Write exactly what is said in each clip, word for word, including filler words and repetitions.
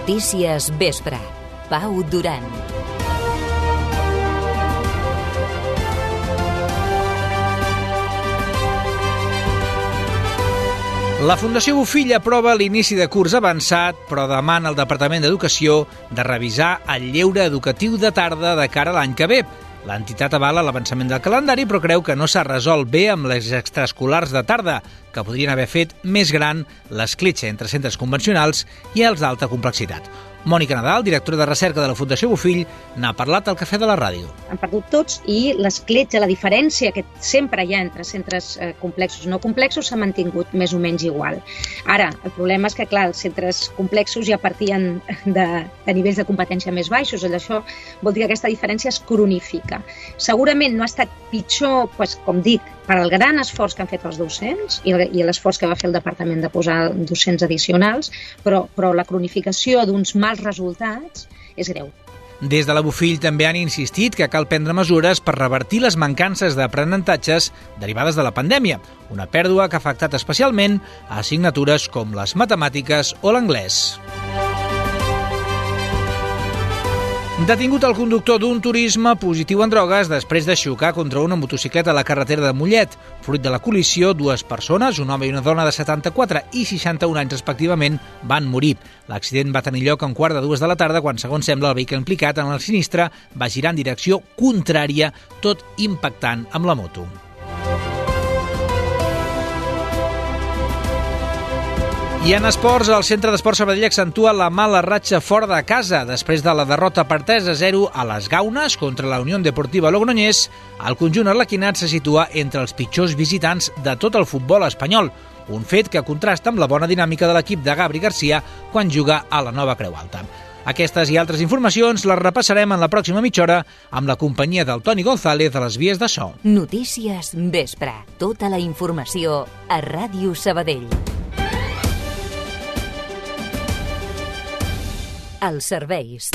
Notícies Vespre. Pau Duran. La Fundació Bofill aprova l'inici de curs avançat, però demana al Departament d'Educació de revisar el lleure educatiu de tarda de cara a l'any que ve. L'entitat avala l'avançament del calendari, però creu que no s'ha resolt bé amb les extraescolars de tarda, que podrien haver fet més gran l'escletxa entre centres convencionals i els d'alta complexitat. Mònica Nadal, directora de recerca de la Fundació Bofill, n'ha parlat al Cafè de la Ràdio. Han perdut tots i l'escletxa, la diferència que sempre hi ha entre centres eh, complexos i no complexos s'ha mantingut més o menys igual. Ara, el problema és que, clar, els centres complexos ja partien de, de nivells de competència més baixos, i això vol dir que aquesta diferència es cronifica. Segurament no ha estat pitjor, pues, com dic, per al gran esforç que han fet els docents i l'esforç que va fer el departament de posar docents addicionals, però, però la cronificació d'uns mals resultats és greu. Des de la Bofill també han insistit que cal prendre mesures per revertir les mancances d'aprenentatges derivades de la pandèmia, una pèrdua que ha afectat especialment a assignatures com les matemàtiques o l'anglès. Detingut el conductor d'un turisme positiu en drogues després de xocar contra una motocicleta a la carretera de Mollet. Fruit de la col·lisió, dues persones, un home i una dona de setanta-quatre i seixanta-un anys respectivament, van morir. L'accident va tenir lloc a un quart de dues de la tarda quan, segons sembla, el vehicle implicat en el sinistre va girar en direcció contrària, tot impactant amb la moto. I en esports, el Centre d'Esport Sabadell accentua la mala ratxa fora de casa. Després de la derrota per tres a zero a les Gaunes contra la Unió Deportiva Logroñés, el conjunt arlequinat se situa entre els pitjors visitants de tot el futbol espanyol, un fet que contrasta amb la bona dinàmica de l'equip de Gabri Garcia quan juga a la Nova Creu Alta. Aquestes i altres informacions les repassarem en la pròxima mitja hora amb la companyia del Toni González de les vies de so. Notícies Vespre. Tota la informació a Ràdio Sabadell. Els serveis.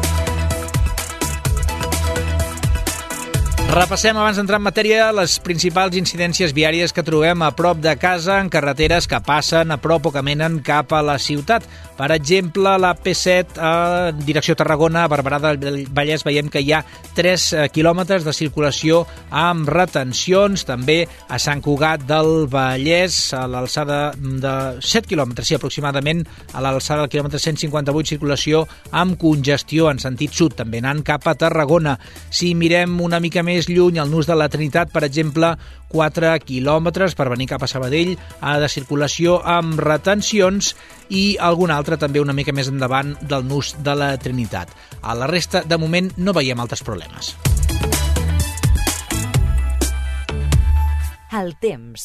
Repassem, abans d'entrar en matèria, les principals incidències viàries que trobem a prop de casa en carreteres que passen a prop o caminen cap a la ciutat. Per exemple, la P set a direcció Tarragona, a Barberà del Vallès, veiem que hi ha tres quilòmetres de circulació amb retencions. També a Sant Cugat del Vallès, a l'alçada de set quilòmetres, sí, aproximadament, a l'alçada del quilòmetre cent cinquanta-vuit, circulació amb congestió en sentit sud, també anant cap a Tarragona. Si mirem una mica més lluny, el nus de la Trinitat, per exemple, quatre quilòmetres per venir cap a Sabadell, de circulació amb retencions, i algun altre també una mica més endavant del nus de la Trinitat. A la resta, de moment, no veiem altres problemes. El temps.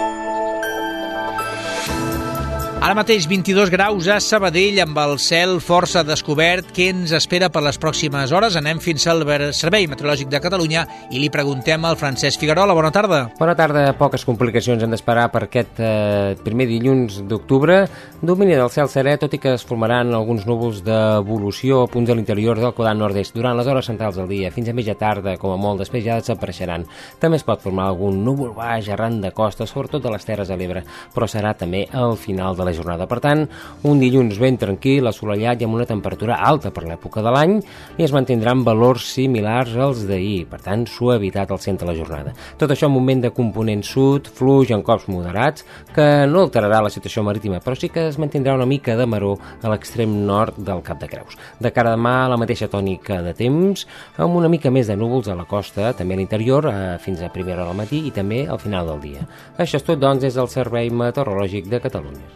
Ara mateix vint-i-dos graus a Sabadell, amb el cel força descobert. Què ens espera per les pròximes hores? Anem fins al Servei Meteorològic de Catalunya i li preguntem al Francesc Figuerola. Bona tarda. Bona tarda. Poques complicacions hem d'esperar per aquest eh, primer dilluns d'octubre. Domini del cel serè, tot i que es formaran alguns núvols d'evolució a punts de l'interior del quadrant nord-est durant les hores centrals del dia. Fins a mitja tarda, com a molt, després ja desapareixeran. També es pot formar algun núvol baix arran de costa, sobretot de les Terres de l'Ebre, però serà també al final de la jornada. Per tant, un dilluns ben tranquil, assolellat i amb una temperatura alta per l'època de l'any, i es mantindran valors similars als d'ahir, per tant, suavitat al centre de la jornada. Tot això en moment de component sud, fluix en cops moderats, que no alterarà la situació marítima, però sí que es mantindrà una mica de maror a l'extrem nord del Cap de Creus. De cara a demà, la mateixa tònica de temps, amb una mica més de núvols a la costa, també a l'interior, eh, fins a primera hora del matí i també al final del dia. Això és tot, doncs, des del Servei Meteorològic de Catalunya.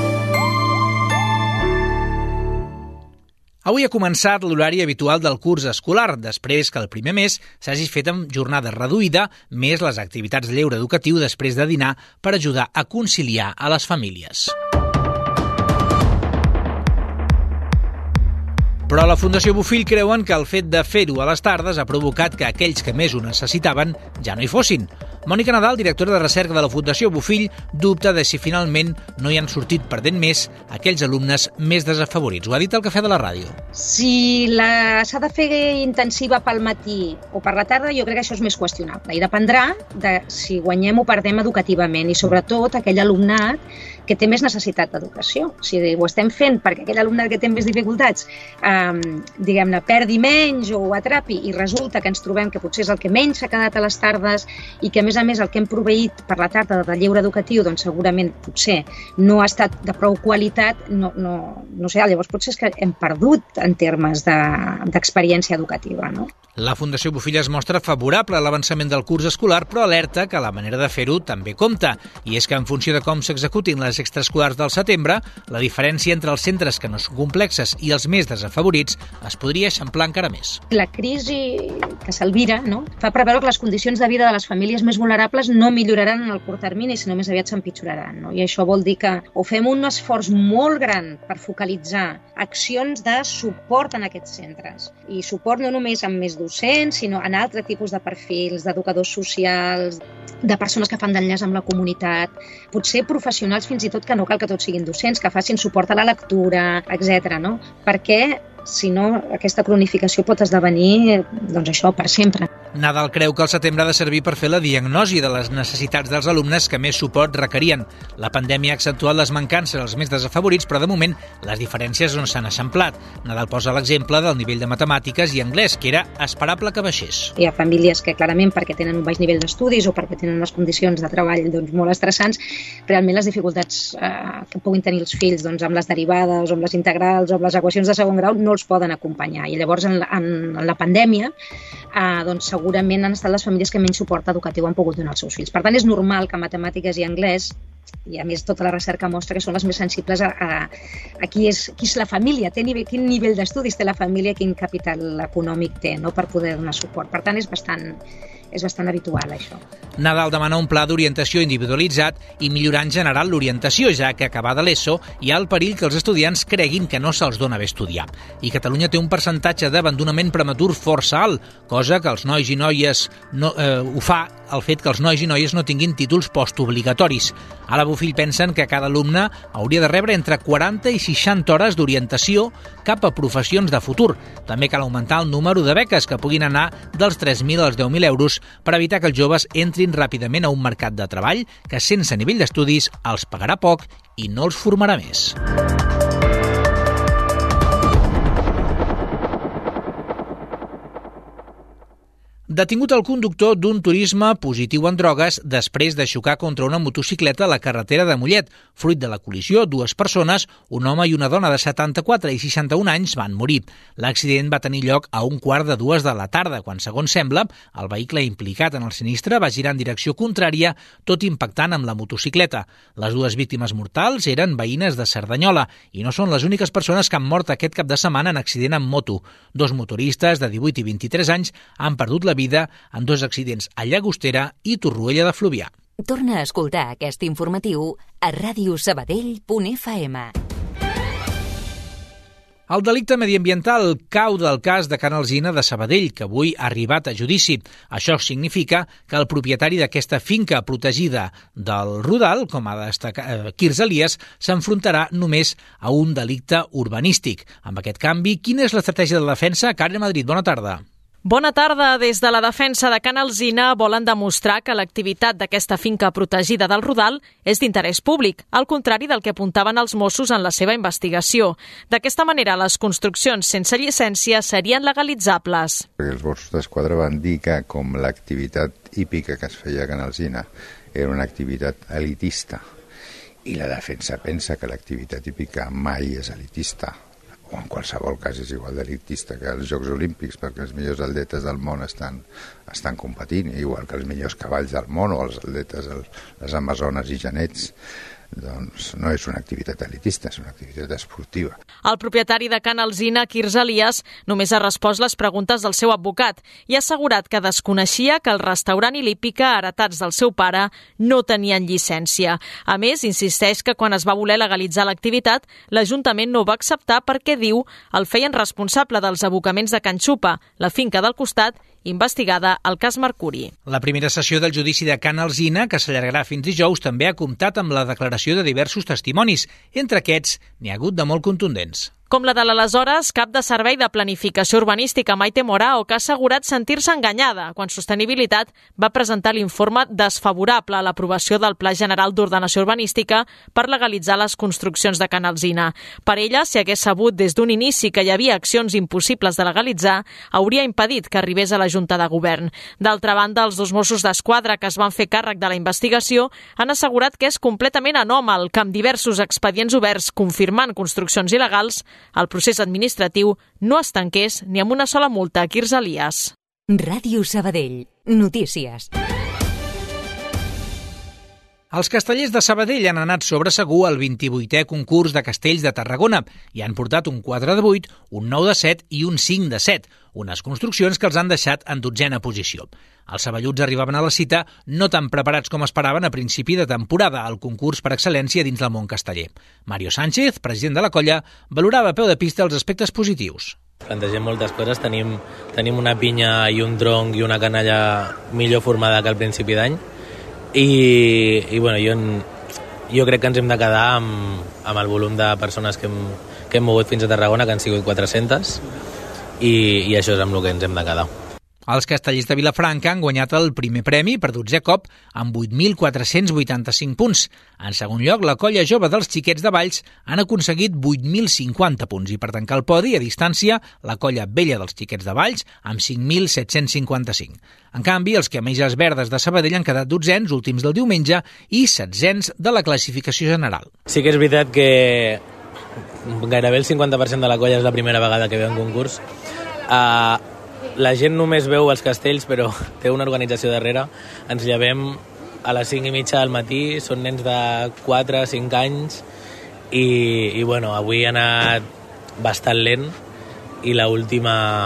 Avui ha començat l'horari habitual del curs escolar, després que el primer mes s'hagi fet amb jornada reduïda, més les activitats de lleure educatiu després de dinar per ajudar a conciliar a les famílies. Però la Fundació Bofill creuen que el fet de fer-ho a les tardes ha provocat que aquells que més ho necessitaven ja no hi fossin. Mònica Nadal, directora de recerca de la Fundació Bofill, dubta de si finalment no hi han sortit perdent més aquells alumnes més desafavorits. Ho ha dit al Cafè de la Ràdio. Si la, s'ha de fer intensiva pel matí o per la tarda, jo crec que això és més qüestionable. I dependrà de si guanyem o perdem educativament, i sobretot aquell alumnat que té més necessitat d'educació. O sigui, ho estem fent perquè aquell alumne que té més dificultats eh, diguem-ne, perdi menys o ho atrapi i resulta que ens trobem que potser és el que menys s'ha quedat a les tardes i que a més a més el que hem proveït per la tarda de lleure educatiu doncs segurament potser no ha estat de prou qualitat, no, no, no sé, llavors potser és que hem perdut en termes de, d'experiència educativa, no? La Fundació Bofill es mostra favorable a l'avançament del curs escolar, però alerta que la manera de fer-ho també compta. I és que en funció de com s'executin les extraescolars del setembre, la diferència entre els centres que no són complexes i els més desafavorits es podria eixamplar encara més. La crisi que s'alvira, no?, fa preveure que les condicions de vida de les famílies més vulnerables no milloraran en el curt termini, sinó més aviat s'empitjoraran, no? I això vol dir que o fem un esforç molt gran per focalitzar accions de suport en aquests centres. I suport no només amb més docents, sinó en altres tipus de perfils, d'educadors socials, de persones que fan d'enllaç amb la comunitat, potser professionals fins i tot que no cal que tots siguin docents, que facin suport a la lectura, etcètera, no? Perquè si no, aquesta cronificació pot esdevenir, doncs això, per sempre. Nadal creu que el setembre ha de servir per fer la diagnosi de les necessitats dels alumnes que més suport requerien. La pandèmia ha accentuat les mancances als més desafavorits, però de moment les diferències no s'han eixamplat. Nadal posa l'exemple del nivell de matemàtiques i anglès, que era esperable que baixés. Hi ha famílies que clarament perquè tenen un baix nivell d'estudis o perquè tenen unes condicions de treball doncs, molt estressants, realment les dificultats eh, que puguin tenir els fills doncs, amb les derivades o amb les integrals o amb les equacions de segon grau no els poden acompanyar. I llavors en la, en, en la pandèmia eh, doncs, segurament han estat les famílies que menys suport educatiu han pogut donar als seus fills. Per tant, és normal que matemàtiques i anglès, i a més tota la recerca mostra que són les més sensibles a, a, a qui, és, qui és la família, té nivell, quin nivell d'estudis té la família, quin capital econòmic té, no?, per poder donar suport. Per tant, és bastant, és bastant habitual, això. Nadal demana un pla d'orientació individualitzat i millorar en general l'orientació, ja que acabada l'ESO hi ha el perill que els estudiants creguin que no se'ls dona bé estudiar. I Catalunya té un percentatge d'abandonament prematur força alt, cosa que els nois i noies no, eh, ho fa el fet que els nois i noies no tinguin títols postobligatoris. A la Bofill pensen que cada alumne hauria de rebre entre quaranta i seixanta hores d'orientació cap a professions de futur. També cal augmentar el número de beques, que puguin anar dels tres mil als deu mil euros, per evitar que els joves entrin ràpidament a un mercat de treball que sense nivell d'estudis els pagarà poc i no els formarà més. Detingut el conductor d'un turisme positiu en drogues després de xocar contra una motocicleta a la carretera de Mollet. Fruit de la col·lisió, dues persones, un home i una dona de setanta-quatre i seixanta-un anys, van morir. L'accident va tenir lloc a un quart de dues de la tarda, quan, segons sembla, el vehicle implicat en el sinistre va girar en direcció contrària, tot impactant amb la motocicleta. Les dues víctimes mortals eren veïnes de Cerdanyola i no són les úniques persones que han mort aquest cap de setmana en accident amb moto. Dos motoristes de divuit i vint-i-tres anys han perdut la vida en dos accidents a Llagostera i Torroella de Fluvià. Torna a escoltar aquest informatiu a ràdio sabadell punt f m. El delicte mediambiental cau del cas de Can Alzina de Sabadell, que avui ha arribat a judici. Això significa que el propietari d'aquesta finca protegida del Rodal, com ha destacat Quirze Elias, s'enfrontarà només a un delicte urbanístic. Amb aquest canvi, quina és l'estratègia de defensa? Karen Madrid, bona tarda. Bona tarda. Des de la defensa de Can Alzina volen demostrar que l'activitat d'aquesta finca protegida del Rodal és d'interès públic, al contrari del que apuntaven els Mossos en la seva investigació. D'aquesta manera, les construccions sense llicència serien legalitzables. Els Mossos d'Esquadra van dir que, com l'activitat hípica que es feia a Can Alzina era una activitat elitista, i la defensa pensa que l'activitat hípica mai és elitista, o en qualsevol cas és igual d'elitista que els Jocs Olímpics, perquè els millors atletes del món estan, estan competint, igual que els millors cavalls del món o els atletes, les amazones i genets, doncs no és una activitat elitista, és una activitat esportiva. El propietari de Can Alzina, Quirze Elias, només ha respost les preguntes del seu advocat i ha assegurat que desconeixia que el restaurant i l'hípica, heretats del seu pare, no tenien llicència. A més, insisteix que quan es va voler legalitzar l'activitat, l'Ajuntament no va acceptar perquè, diu, el feien responsable dels abocaments de Can Xupa, la finca del costat, investigada al cas Mercuri. La primera sessió del judici de Can Alzina, que s'allargarà fins dijous, també ha comptat amb la declaració de diversos testimonis. Entre aquests, n'hi ha hagut de molt contundents. com la de l'aleshores cap de Servei de Planificació Urbanística Maite Morao, que ha assegurat sentir-se enganyada quan Sostenibilitat va presentar l'informe desfavorable a l'aprovació del Pla General d'Ordenació Urbanística per legalitzar les construccions de Can Alsina. Per ella, si hagués sabut des d'un inici que hi havia accions impossibles de legalitzar, hauria impedit que arribés a la Junta de Govern. D'altra banda, els dos Mossos d'Esquadra que es van fer càrrec de la investigació han assegurat que és completament anòmal que amb diversos expedients oberts confirmant construccions il·legals, el procés administratiu no es tanqués ni amb una sola multa. Quirze Elias. Ràdio Sabadell. Notícies. Els castellers de Sabadell han anat sobre segur al vint-i-vuitè concurs de castells de Tarragona i han portat un quatre de vuit, un nou de set i un cinc de set, unes construccions que els han deixat en dotzena posició. Els saballuts arribaven a la cita no tan preparats com esperaven a principi de temporada al concurs per excel·lència dins del món casteller. Mario Sánchez, president de la colla, valorava a peu de pista els aspectes positius. Plantegem moltes coses, tenim, tenim una pinya i un tronc i una canalla millor formada que al principi d'any i, i bueno, jo, jo crec que ens hem de quedar amb, amb el volum de persones que hem, que hem mogut fins a Tarragona, que han sigut quatre-centes, i, i això és amb el que ens hem de quedar. Els castellers de Vilafranca han guanyat el primer premi per dotzè cop amb vuit mil quatre-cents vuitanta-cinc punts. En segon lloc, la colla jove dels Xiquets de Valls han aconseguit vuit mil cinquanta punts i per tancar el podi, a distància, la colla vella dels Xiquets de Valls amb cinc mil set-cents cinquanta-cinc. En canvi, els camelles verdes de Sabadell han quedat dotzens, últims del diumenge, i setzens de la classificació general. Sí que és veritat que gairebé el cinquanta per cent de la colla és la primera vegada que ve un concurs. Uh, La gent només veu els castells, però té una organització darrere. Ens llevem a les cinc i mitja del matí, són nens de quatre a cinc anys i, i bueno, avui ha anat bastant lent i l'última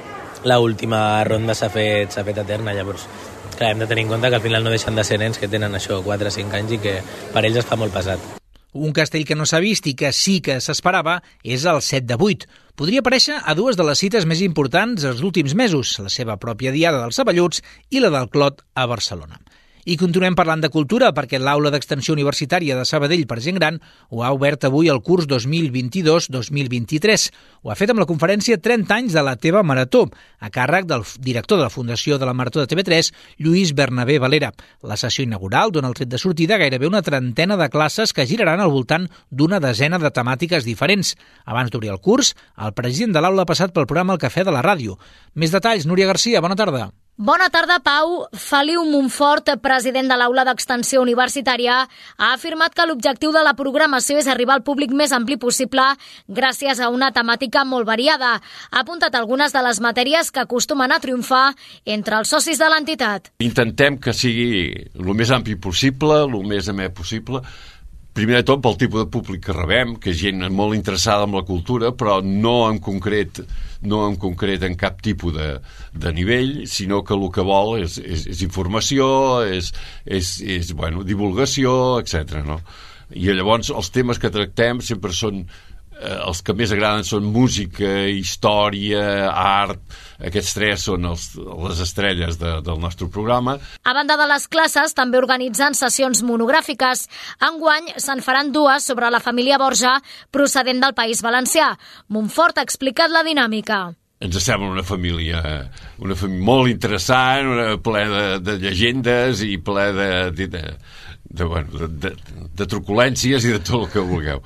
l'última ronda s'ha fet, s'ha fet eterna. Llavors, clar, hem de tenir en compte que al final no deixen de ser nens que tenen això, quatre a cinc anys, i que per ells es fa molt pesat. Un castell que no s'ha vist i que sí que s'esperava és el set de vuit. Podria aparèixer a dues de les cites més importants dels últims mesos, la seva pròpia diada dels Saballuts i la del Clot a Barcelona. I continuem parlant de cultura perquè l'Aula d'Extensió Universitària de Sabadell per gent gran ho ha obert avui el curs dos mil vint-i-dos dos mil vint-i-tres. Ho ha fet amb la conferència trenta anys de la teva marató, a càrrec del director de la Fundació de la Marató de T V tres, Lluís Bernabé Valera. La sessió inaugural dona el tret de sortida gairebé una trentena de classes que giraran al voltant d'una desena de temàtiques diferents. Abans d'obrir el curs, el president de l'aula ha passat pel programa El Cafè de la Ràdio. Més detalls, Núria Garcia, bona tarda. Bona tarda, Pau. Feliu Montfort, president de l'Aula d'Extensió Universitària, ha afirmat que l'objectiu de la programació és arribar al públic més ampli possible gràcies a una temàtica molt variada. Ha apuntat algunes de les matèries que acostumen a triomfar entre els socis de l'entitat. Intentem que sigui el més ampli possible, el més amè possible, primer de tot pel tipus de públic que rebem, que és gent molt interessada en la cultura, però no en concret no en concret en cap tipus de, de nivell, sinó que el que vol és, és, és informació, és, és, és bueno, divulgació, etcètera. No? I llavors els temes que tractem sempre són eh, els que més agraden són música, història, art. Aquests tres són els, les estrelles de, del nostre programa. A banda de les classes, també organitzen sessions monogràfiques. Enguany se'n faran dues sobre la família Borja, procedent del País Valencià. Montfort ha explicat la dinàmica. Ens sembla una família, una família molt interessant, una, ple de, de llegendes i ple de, de, de, de, bueno, de, de truculències i de tot el que vulgueu.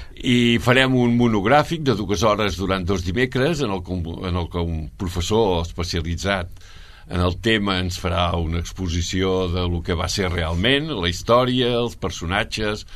I farem un monogràfic de dues hores durant dos dimecres en el, en el que un professor especialitzat en el tema ens farà una exposició de lo que va ser realment, la història, els personatges,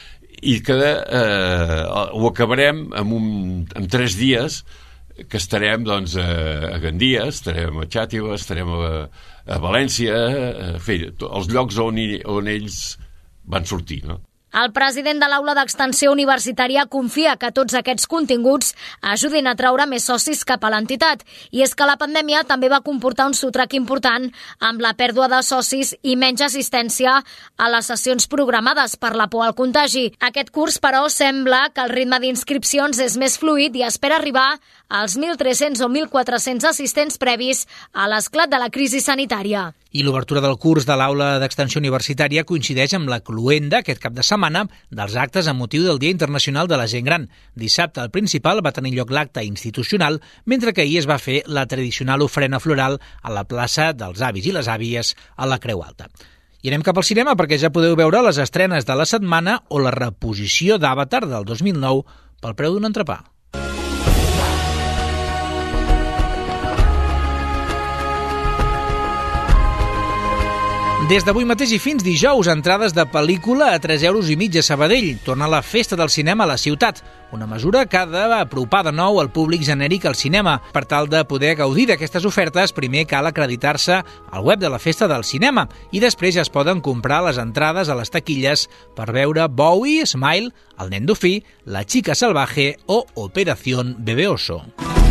i que eh, ho acabarem amb, un, amb tres dies que estarem doncs, a Gandia, estarem a Xàtiva, estarem a, a València, a fer els llocs on, on ells van sortir, no? El president de l'Aula d'Extensió Universitària confia que tots aquests continguts ajudin a traure més socis cap a l'entitat. I és que la pandèmia també va comportar un sotrac important amb la pèrdua de socis i menys assistència a les sessions programades per la por al contagi. Aquest curs, però, sembla que el ritme d'inscripcions és més fluid i espera arribar als mil tres-cents o mil quatre-cents assistents previs a l'esclat de la crisi sanitària. I l'obertura del curs de l'Aula d'Extensió Universitària coincideix amb la cloenda aquest cap de setmana dels actes amb motiu del Dia Internacional de la Gent Gran. Dissabte al Principal va tenir lloc l'acte institucional, mentre que ahir es va fer la tradicional ofrena floral a la plaça dels avis i les àvies a la Creu Alta. I anem cap al cinema perquè ja podeu veure les estrenes de la setmana o la reposició d'Avatar del dos mil nou pel preu d'un entrepà. Des d'avui mateix i fins dijous, entrades de pel·lícula a tres euros i mig a Sabadell. Torna la festa del cinema a la ciutat, una mesura que ha d'apropar de nou el públic genèric al cinema. Per tal de poder gaudir d'aquestes ofertes, primer cal acreditar-se al web de la Festa del Cinema i després ja es poden comprar les entrades a les taquilles per veure Bowie, Smile, El nen dofí, La chica salvaje o Operación Bebé Oso.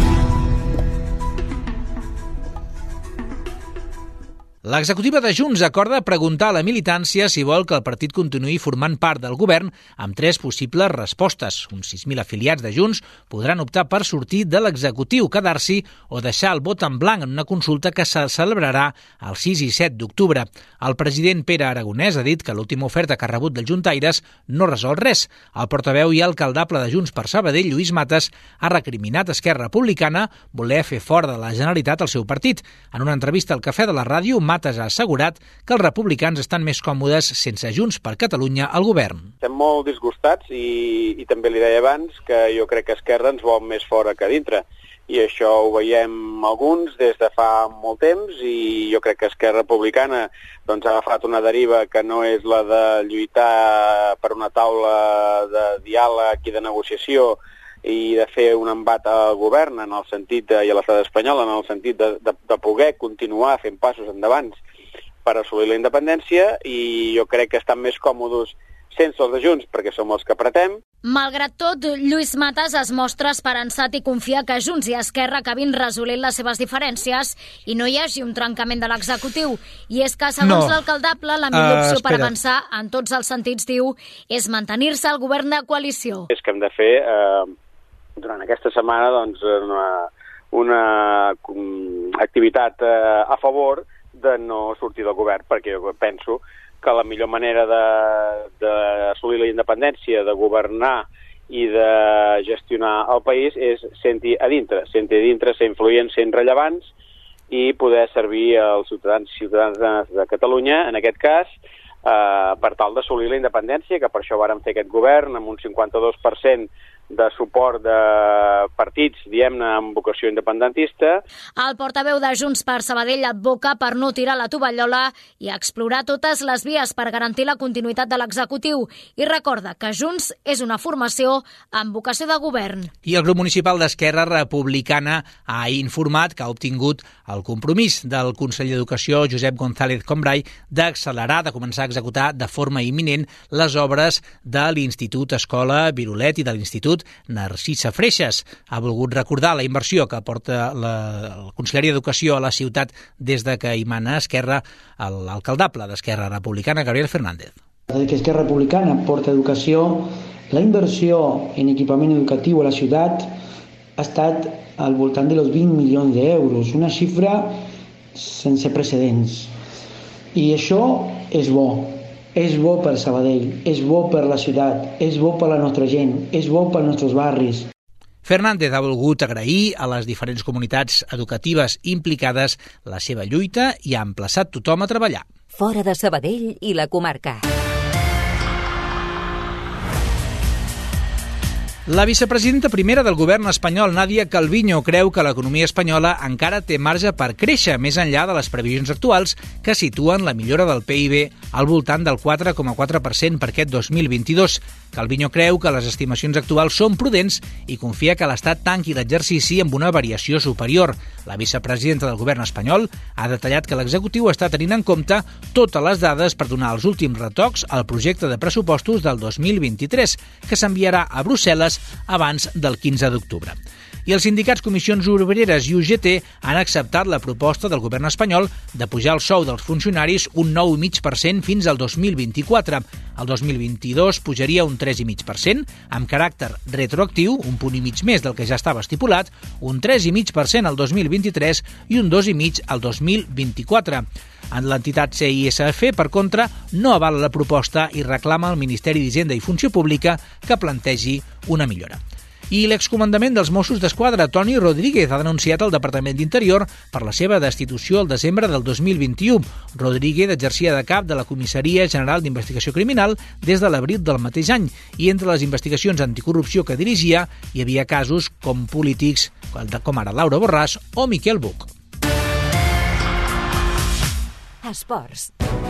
L'executiva de Junts acorda preguntar a la militància si vol que el partit continuï formant part del govern amb tres possibles respostes. Uns sis mil afiliats de Junts podran optar per sortir de l'executiu, quedar-s'hi o deixar el vot en blanc en una consulta que se celebrarà el sis i set d'octubre. El president Pere Aragonès ha dit que l'última oferta que ha rebut dels juntaires no resol res. El portaveu i alcaldable de Junts per Sabadell, Lluís Matas, ha recriminat a Esquerra Republicana voler fer fora de la Generalitat el seu partit. En una entrevista al Cafè de la Ràdio, Matas ha assegurat que els republicans estan més còmodes sense Junts per Catalunya al govern. Estem molt disgustats i, i també li deia abans que jo crec que Esquerra ens vol més fora que dintre. I això ho veiem alguns des de fa molt temps i jo crec que Esquerra Republicana doncs, ha agafat una deriva que no és la de lluitar per una taula de diàleg i de negociació i de fer un embat al govern en el sentit de, i a l'estat espanyol en el sentit de, de, de poder continuar fent passos endavant per assolir la independència i jo crec que estan més còmodes sense els de Junts perquè som els que apretem. Malgrat tot, Lluís Matas es mostra esperançat i confia que Junts i Esquerra acabin resolent les seves diferències i no hi hagi un trencament de l'executiu. I és que, segons no. l'alcaldable, la millor opció uh, per avançar en tots els sentits, diu, és mantenir-se al govern de coalició. És que hem de fer... Eh, durant aquesta setmana doncs, una, una activitat eh, a favor de no sortir del govern, perquè jo penso que la millor manera d'assolir la independència, de governar i de gestionar el país és sentir a dintre, sentir a dintre, ser influents, ser rellevants i poder servir als ciutadans i ciutadanes de Catalunya, en aquest cas, eh, per tal d'assolir la independència, que per això vàrem fer aquest govern amb un cinquanta-dos per cent de suport de partits, diguem-ne, amb vocació independentista. El portaveu de Junts per Sabadell advoca per no tirar la tovallola i explorar totes les vies per garantir la continuïtat de l'executiu i recorda que Junts és una formació amb vocació de govern. I el grup municipal d'Esquerra Republicana ha informat que ha obtingut el compromís del conseller d'Educació, Josep González Combray, d'accelerar, de començar a executar de forma imminent les obres de l'Institut Escola Virolet i de l'Institut Narcisa Freixas. Ha volgut recordar la inversió que aporta la, la Conselleria d'Educació a la ciutat des de que hi mana Esquerra, l'alcaldable d'Esquerra Republicana, Gabriel Fernández. Des que Esquerra Republicana porta educació, la inversió en equipament educatiu a la ciutat ha estat al voltant de los vint milions d'euros, una xifra sense precedents. I això és bo. És bo per Sabadell, és bo per la ciutat, és bo per la nostra gent, és bo pels nostres barris. Fernández ha volgut agrair a les diferents comunitats educatives implicades la seva lluita i ha emplaçat tothom a treballar. Fora de Sabadell i la comarca. La vicepresidenta primera del govern espanyol, Nadia Calviño, creu que l'economia espanyola encara té marge per créixer més enllà de les previsions actuals que situen la millora del P I B al voltant del quatre coma quatre per cent per aquest dos mil vint-i-dos. Calviño creu que les estimacions actuals són prudents i confia que l'Estat tanqui l'exercici amb una variació superior. La vicepresidenta del govern espanyol ha detallat que l'executiu està tenint en compte totes les dades per donar els últims retocs al projecte de pressupostos del dos mil vint-i-tres, que s'enviarà a Brussel·les abans del quinze d'octubre. I els sindicats Comissions Obreres i U G T han acceptat la proposta del govern espanyol de pujar el sou dels funcionaris un nou coma cinc per cent fins al dos mil vint-i-quatre. El dos mil vint-i-dos pujaria un tres coma cinc per cent, amb caràcter retroactiu, un punt i mig més del que ja estava estipulat, un tres coma cinc per cent al dos mil vint-i-tres i un dos coma cinc per cent al dos mil vint-i-quatre. En l'entitat C I S F, per contra, no avala la proposta i reclama al Ministeri d'Hisenda i Funció Pública que plantegi una millora. I l'excomandament dels Mossos d'Esquadra, Toni Rodríguez, ha denunciat el Departament d'Interior per la seva destitució el desembre del dos mil vint-i-u. Rodríguez exercia de cap de la Comissaria General d'Investigació Criminal des de l'abril del mateix any i entre les investigacions anticorrupció que dirigia hi havia casos com polítics com ara Laura Borràs o Miquel Buch. Esports.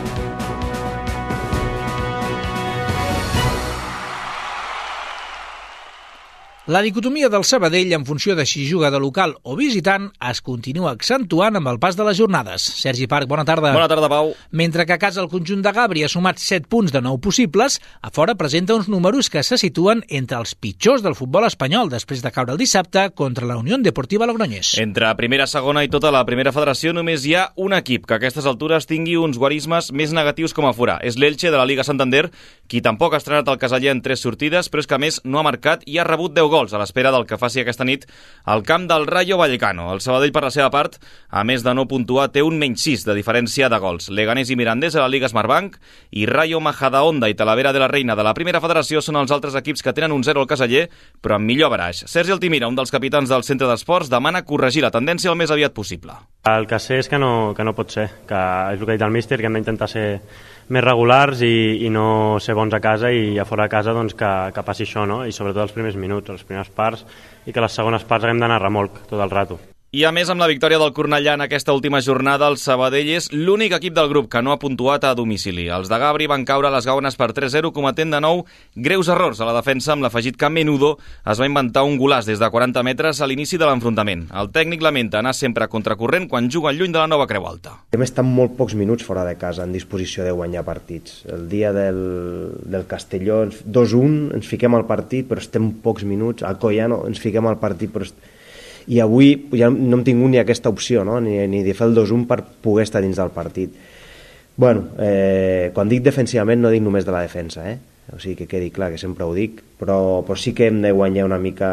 La dicotomia del Sabadell en funció de si juga de local o visitant es continua accentuant amb el pas de les jornades. Sergi Parc, bona tarda. Bona tarda, Pau. Mentre que a casa el conjunt de Gàbria ha sumat set punts de nou possibles, a fora presenta uns números que se situen entre els pitjors del futbol espanyol després de caure el dissabte contra la Unió Deportiva Logroñés. Entre primera, segona i tota la primera federació només hi ha un equip que a aquestes altures tingui uns guarismes més negatius com a forà. És l'Elche de la Liga Santander, qui tampoc ha estrenat el caseller en tres sortides, però és que a més no ha marcat i ha rebut deu gols a l'espera del que faci aquesta nit al camp del Rayo Vallecano. El Sabadell, per la seva part, a més de no puntuar, té un menys sis de diferència de gols. Leganés i Mirandés a la Liga Smartbank i Rayo Majadahonda i Talavera de la Reina de la primera federació són els altres equips que tenen un zero al caseller, però amb millor baraix. Sergi Altimira, un dels capitans del Centre d'Esports, demana corregir la tendència el més aviat possible. El que sé és que no, que no pot ser, que és el que ha dit el míster, que hem d'intentar ser més regulars i, i no ser bons a casa i a fora de casa doncs, que, que passi això, no? I sobretot els primers minuts, les primeres parts, i que les segones parts haguem d'anar a remolc tot el rato. I a més, amb la victòria del Cornellà en aquesta última jornada, el Sabadell és l'únic equip del grup que no ha puntuat a domicili. Els de Gabri van caure a les Gaunes per tres zero, cometent de nou greus errors a la defensa, amb l'afegit que Menudo es va inventar un golaç des de quaranta metres a l'inici de l'enfrontament. El tècnic lamenta anar sempre contracorrent quan juga lluny de la nova Creu Alta. Hem estat molt pocs minuts fora de casa en disposició de guanyar partits. El dia del, del Castelló, dos un, ens fiquem al partit, però estem pocs minuts. Al Collano ens fiquem al partit, però i avui ja no hem tingut ni aquesta opció, no? ni, ni de fer el dos un per poder estar dins del partit. Bueno, eh, quan dic defensivament no dic només de la defensa, eh? O sigui que quedi clar que sempre ho dic, però, però sí que hem de guanyar una mica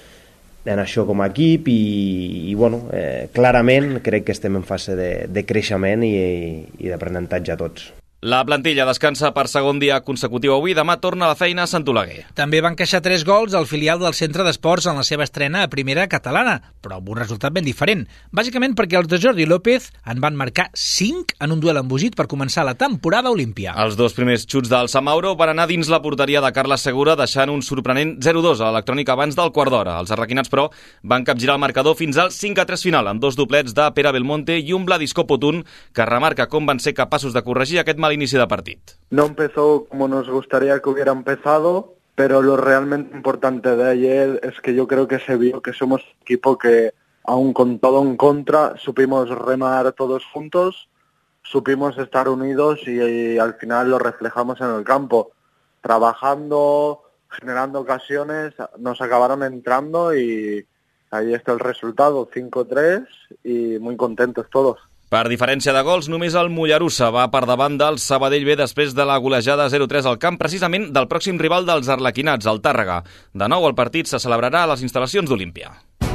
en això com a equip i, i bueno, eh, clarament crec que estem en fase de, de creixement i, i d'aprenentatge a tots. La plantilla descansa per segon dia consecutiu avui. Demà torna a la feina a Sant Oleguer. També van encaixar tres gols al filial del Centre d'Esports en la seva estrena a primera catalana, però amb un resultat ben diferent. Bàsicament perquè els de Jordi López en van marcar cinc en un duel embogit per començar la temporada Olímpia. Els dos primers xuts del Sant Mauro van anar dins la porteria de Carles Segura, deixant un sorprenent zero dos a l'electrònic abans del quart d'hora. Els arlequinats, però, van capgirar el marcador fins al cinc a tres final, amb dos doblets de Pere Belmonte i un Vladisco Potún, que remarca com van ser capaços de corregir aquest mal inici de partit. No empezó como nos gustaría que hubiera empezado, pero lo realmente importante de ayer es que yo creo que se vio que somos un equipo que, aun con todo en contra, supimos remar todos juntos, supimos estar unidos y, y al final lo reflejamos en el campo. Trabajando, generando ocasiones, nos acabaron entrando y ahí está el resultado, cinco tres, y muy contentos todos. Per diferència de gols, només el Mollerussa va per davant del Sabadell B després de la golejada zero tres al camp, precisament del pròxim rival dels arlequinats, el Tàrrega. De nou, el partit se celebrarà a les instal·lacions d'Olímpia.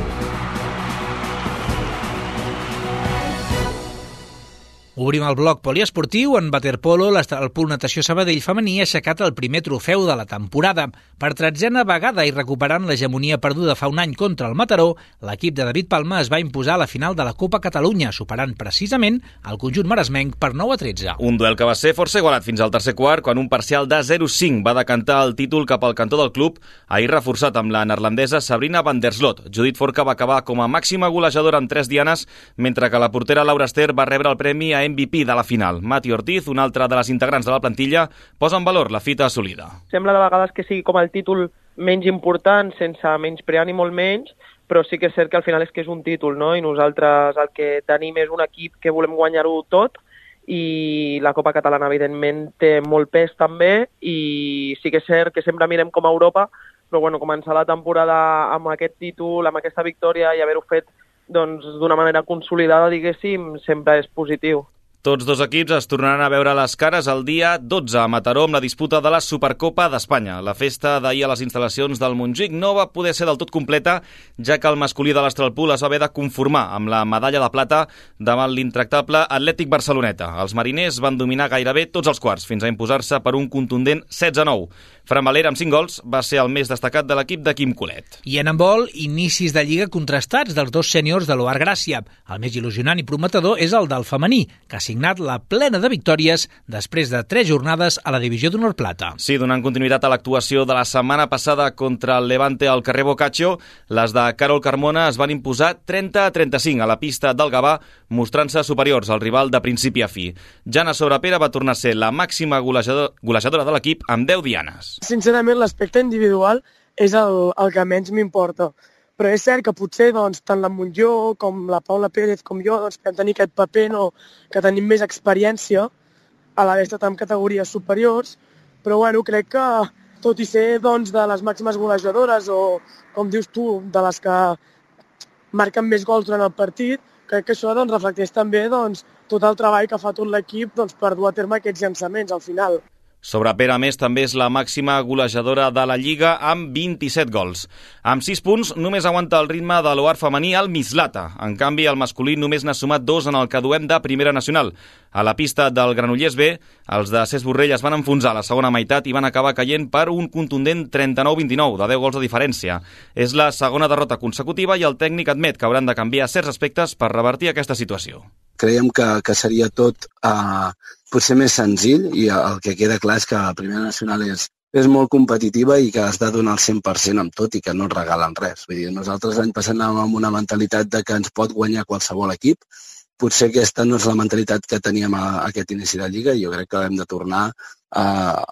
Obrim el bloc poliesportiu. En waterpolo, el Pool Natació Sabadell femení ha aixecat el primer trofeu de la temporada. Per tretzena vegada i recuperant l'hegemonia perduda fa un any contra el Mataró, l'equip de David Palma es va imposar a la final de la Copa Catalunya, superant precisament el conjunt maresmenc per nou a tretze. Un duel que va ser força igualat fins al tercer quart, quan un parcial de zero cinc va decantar el títol cap al cantó del club, ahir reforçat amb la neerlandesa Sabrina van der Slot. Judit Forca va acabar com a màxima golejadora amb tres dianes, mentre que la portera Laura Ester va rebre el premi a M V P de la final. Mati Ortiz, un altre de les integrants de la plantilla, posa en valor la fita assolida. Sembla de vegades que sigui com el títol menys important, sense menysprear ni molt menys, però sí que és cert que al final és que és un títol, no? I nosaltres el que tenim és un equip que volem guanyar-ho tot, i la Copa Catalana evidentment té molt pes també, i sí que és cert que sempre mirem com a Europa, però bueno, començar la temporada amb aquest títol, amb aquesta victòria i haver-ho fet doncs, d'una manera consolidada, diguéssim, sempre és positiu. Tots dos equips es tornaran a veure les cares el dia dotze a Mataró amb la disputa de la Supercopa d'Espanya. La festa d'ahir a les instal·lacions del Montjuïc no va poder ser del tot completa, ja que el masculí de l'Astralpool es va haver de conformar amb la medalla de plata davant l'intractable Atlètic Barceloneta. Els mariners van dominar gairebé tots els quarts, fins a imposar-se per un contundent setze a nou. Fran Valera, amb cinc gols, va ser el més destacat de l'equip de Quim Colet. I en handbol, inicis de lliga contrastats dels dos sèniors de l'O A R Gràcia. El més il·lusionant i prometedor és el del femení, que ha signat la plena de victòries després de tres jornades a la divisió d'honor plata. Sí, donant continuïtat a l'actuació de la setmana passada contra el Levante al carrer Boccaccio, les de Carol Carmona es van imposar trenta a trenta-cinc a la pista del Gavà, mostrant-se superiors al rival de principi a fi. Jana Sobrapera va tornar a ser la màxima golejador, golejadora de l'equip amb deu dianes. Sincerament, l'aspecte individual és el, el que menys m'importa. Però és cert que potser doncs, tant la Montlló com la Paula Pérez com jo doncs, podem tenir aquest paper, no? Que tenim més experiència a l'haver estat en categories superiors, però bueno, crec que tot i ser doncs, de les màximes golejadores o, com dius tu, de les que marquen més gols durant el partit, crec que això doncs, reflecteix també doncs, tot el treball que fa tot l'equip doncs, per dur a terme aquests llançaments al final. Sobrapera, a més, també és la màxima golejadora de la Lliga amb vint-i-set gols. Amb sis punts, només aguanta el ritme de l'O A R femení al Mislata. En canvi, el masculí només n'ha sumat dos en el que duem de Primera Nacional. A la pista del Granollers B, els de Cesc Borrell es van enfonsar a la segona meitat i van acabar caient per un contundent trenta-nou a vint-i-nou, de deu gols de diferència. És la segona derrota consecutiva i el tècnic admet que hauran de canviar certs aspectes per revertir aquesta situació. Creiem que, que seria tot eh, potser més senzill i el que queda clar és que la Primera Nacional és, és molt competitiva i que has de donar el cent per cent amb tot i que no et regalen res. Vull dir, nosaltres l'any passat anàvem amb una mentalitat de que ens pot guanyar qualsevol equip. Potser aquesta no és la mentalitat que teníem a, a aquest inici de Lliga i jo crec que hem de tornar a,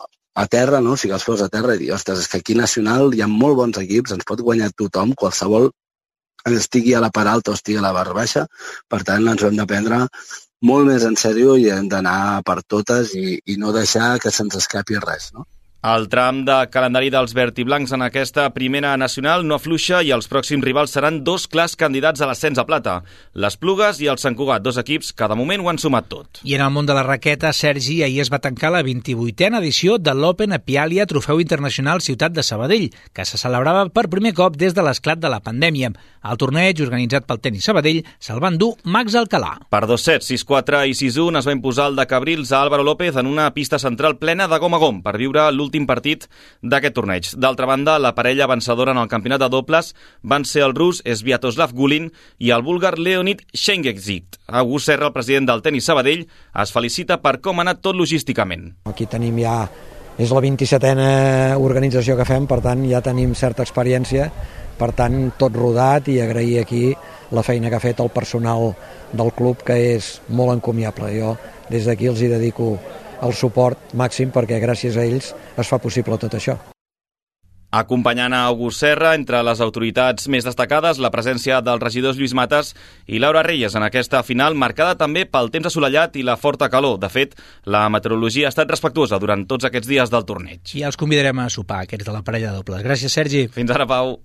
a terra, no? Ficar els peus a terra i dir, ostres, és que aquí Nacional hi ha molt bons equips, ens pot guanyar tothom, qualsevol estigui a la part alta o estigui a la part baixa, per tant ens ho hem de prendre molt més en sèrio i hem d'anar per totes i, i no deixar que se'ns escapi res, no? El tram de calendari dels vertiblancs en aquesta Primera Nacional no afluixa i els pròxims rivals seran dos clars candidats a l'ascens a plata, les Plugues i el Sant Cugat, dos equips que de moment ho han sumat tot. I en el món de la raqueta, Sergi, ahir es va tancar la vint-i-vuitena edició de l'Open Apialia Trofeu Internacional Ciutat de Sabadell, que se celebrava per primer cop des de l'esclat de la pandèmia. El torneig, organitzat pel Tenis Sabadell, se'l van dur Max Alcalà. Per dos set, sis quatre i sis un es va imposar el de Cabrils a Álvaro López en una pista central plena de gom a gom per viure l'últim partit d'aquest torneig. D'altra banda, la parella vencedora en el campionat de dobles van ser el rus Sviatoslav Gulin i el búlgar Leonid Shengekzik. August Serra, el president del Tenis Sabadell, es felicita per com ha anat tot logísticament. Aquí tenim ja, és la vint-i-setena organització que fem, per tant ja tenim certa experiència, per tant tot rodat i agrair aquí la feina que ha fet el personal del club, que és molt encomiable. Jo des d'aquí els hi dedico el suport màxim perquè gràcies a ells es fa possible tot això. Acompanyant a August Serra, entre les autoritats més destacades, la presència dels regidors Lluís Matas i Laura Reyes en aquesta final, marcada també pel temps assolellat i la forta calor. De fet, la meteorologia ha estat respectuosa durant tots aquests dies del torneig. I els convidarem a sopar, aquests de la parella de dobles. Gràcies, Sergi. Fins ara, Pau.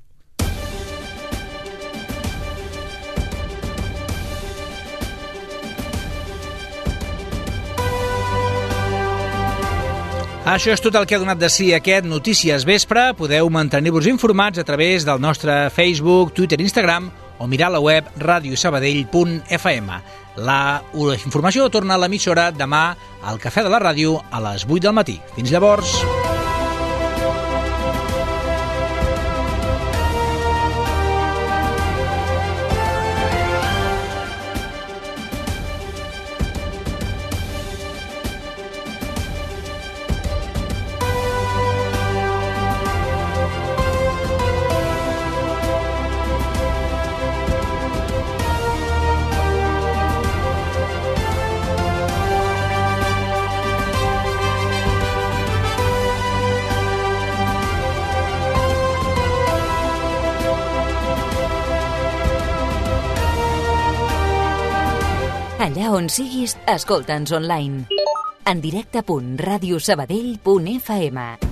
Això és tot el que ha donat de si aquest Notícies Vespre. Podeu mantenir-vos informats a través del nostre Facebook, Twitter, Instagram o mirar la web radio sabadell punt f m. La informació torna a l'emissora demà al Cafè de la Ràdio a les vuit del matí. Fins llavors. Allà on siguis, escolta'ns online. En directe punt radio sabadell punt f m.